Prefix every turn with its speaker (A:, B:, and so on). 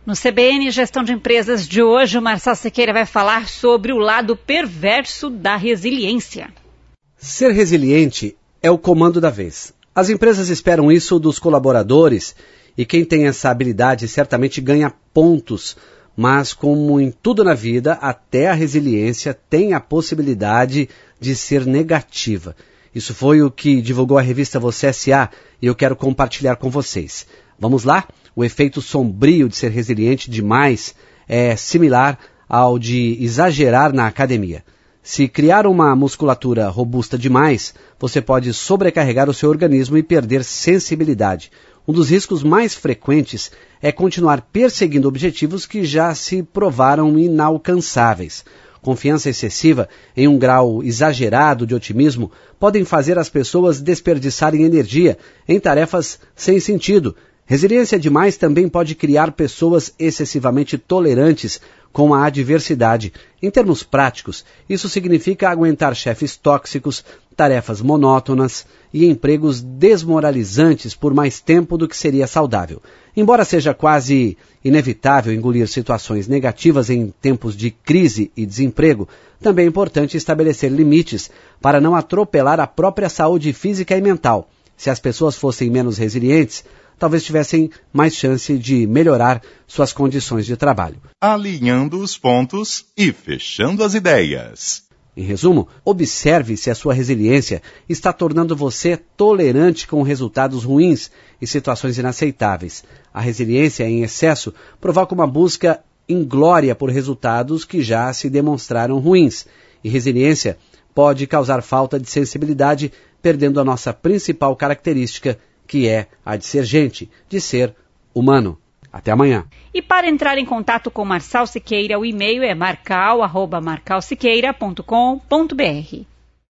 A: No CBN Gestão de Empresas de hoje, o Marçal Siqueira vai falar sobre o lado perverso da resiliência.
B: Ser resiliente é o comando da vez. As empresas esperam isso dos colaboradores e quem tem essa habilidade certamente ganha pontos, mas como em tudo na vida, até a resiliência tem a possibilidade de ser negativa. Isso foi o que divulgou a revista Você S.A. e eu quero compartilhar com vocês. Vamos lá? O efeito sombrio de ser resiliente demais é similar ao de exagerar na academia. Se criar uma musculatura robusta demais, você pode sobrecarregar o seu organismo e perder sensibilidade. Um dos riscos mais frequentes é continuar perseguindo objetivos que já se provaram inalcançáveis. Confiança excessiva em um grau exagerado de otimismo podem fazer as pessoas desperdiçarem energia em tarefas sem sentido. Resiliência demais também pode criar pessoas excessivamente tolerantes com a adversidade. Em termos práticos, isso significa aguentar chefes tóxicos, tarefas monótonas e empregos desmoralizantes por mais tempo do que seria saudável. Embora seja quase inevitável engolir situações negativas em tempos de crise e desemprego, também é importante estabelecer limites para não atropelar a própria saúde física e mental. Se as pessoas fossem menos resilientes, talvez tivessem mais chance de melhorar suas condições de trabalho.
C: Alinhando os pontos e fechando as ideias.
B: Em resumo, observe se a sua resiliência está tornando você tolerante com resultados ruins e situações inaceitáveis. A resiliência em excesso provoca uma busca inglória por resultados que já se demonstraram ruins. E resiliência pode causar falta de sensibilidade, perdendo a nossa principal característica, que é a de ser gente, de ser humano. Até amanhã.
A: E para entrar em contato com Marçal Siqueira, o e-mail é marcal@marcalsiqueira.com.br.